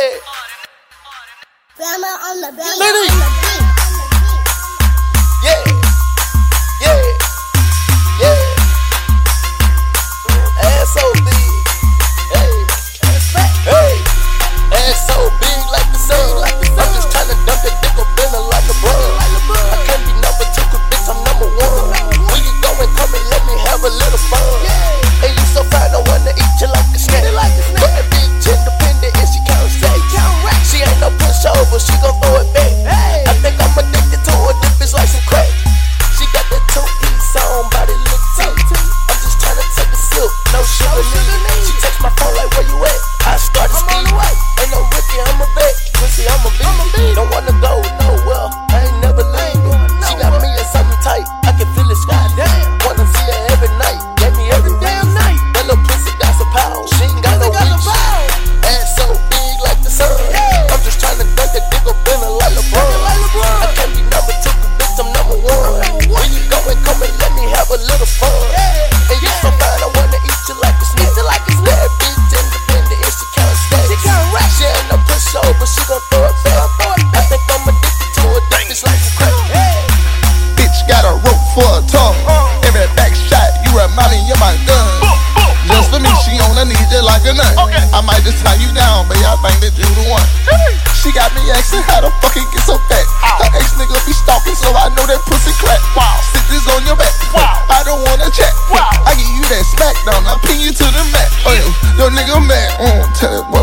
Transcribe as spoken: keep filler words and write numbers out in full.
Yeah. Grandma on the beat. Lady. Yeah. Yeah. Yeah. Ass so big. Hey. Hey. Ass so big like the sun. I'm just tryna dump that dick up in her like a brother. I can't be number two, cause bitch I'm number one. When you go and come and let me have a little fun. And you so fine, I wanna eat you like a snack. But that bitch independent and she can't stay. She ain't no pushover, she gon' throw it back. I think I'm addicted to her, this bitch like some crack. She got that two-piece on, body look tight. I'm just tryna take a sip, no sugar need. She text my phone like, where you at? I started speeding. Ain't no Ricky, I'm a vet. Pussy, I'm a beat. Don't wanna go nowhere, I ain't never leave. She got me in something tight, I can feel it squeeze. Wanna see her every night, gave me every damn night. That little pussy got some power, she ain't got no reach. Ass so big like the sun. I'm just tryna dunk that dick up in her like LeBron. I can't be number two, cause bitch I'm number one. When you go and come and let me have a little fun. And you so fine, I wanna eat you like a snake. That bitch independent and she can't stay. She ain't no pushover, she gon' throw it back. I think I'm addicted to her, this bitch like some crack. Bitch got a rope for a tongue. Every back shot, you remind me of my gun. Just for me, she on her knees just like a nut. I might just tie you down, but I think that you the one. She got me asking how the fuck it get so fat. Her ex nigga be stalking, so I know that pussy crack. Sit this on your back. I don't wanna chat. I give you that smack down, I pin you to the mat. Oh yeah, your nigga mad. Mm, tell that boy